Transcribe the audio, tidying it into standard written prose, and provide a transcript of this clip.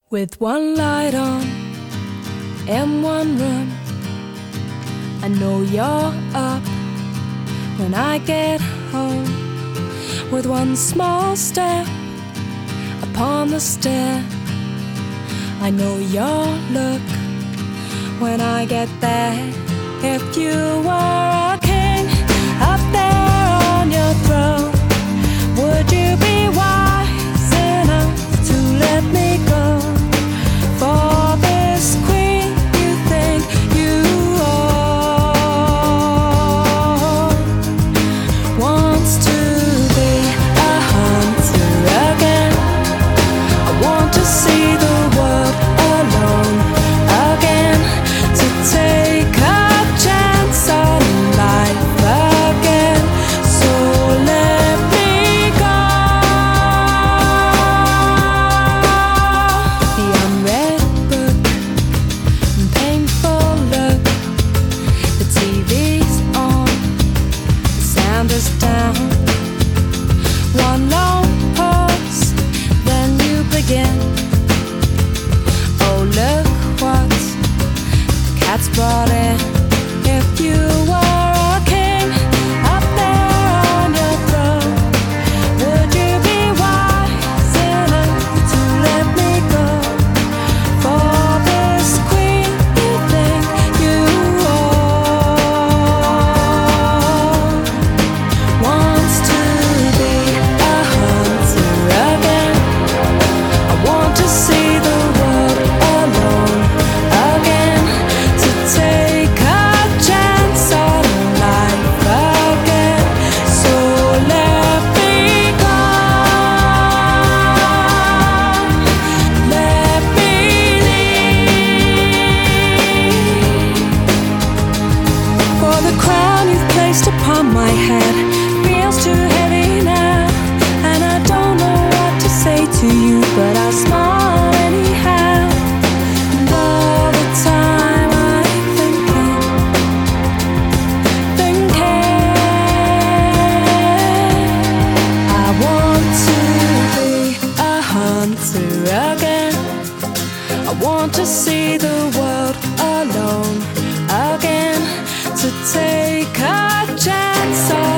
With one light on in one room, I know you're up when I get home. With one small step upon the stair, I know your look when I get there. If you were a king up there on your throne, would you be wise enough to let me go for this queen you think you are? Wants to be a hunter again. I want to see the world alone again, to take a chance on life again. So let me go. The unread book, painful look. The TV's on, the sound is down. One long pause, then you begin. Oh, look what the cat's brought in. If you were a king up there on your throne, would you be wise enough to let me go for this queen you think you are? Wants to be a hunter again. I want to see the world alone again, to take a chance on life again. So let me go. Let me leave. For the crown you've placed upon my head feels too heavy now, and I don't know what to say to you, but I'll smile anyhow. And all the time I'm thinking, I want to be a hunter again. I want to see the world alone again, to take a chance on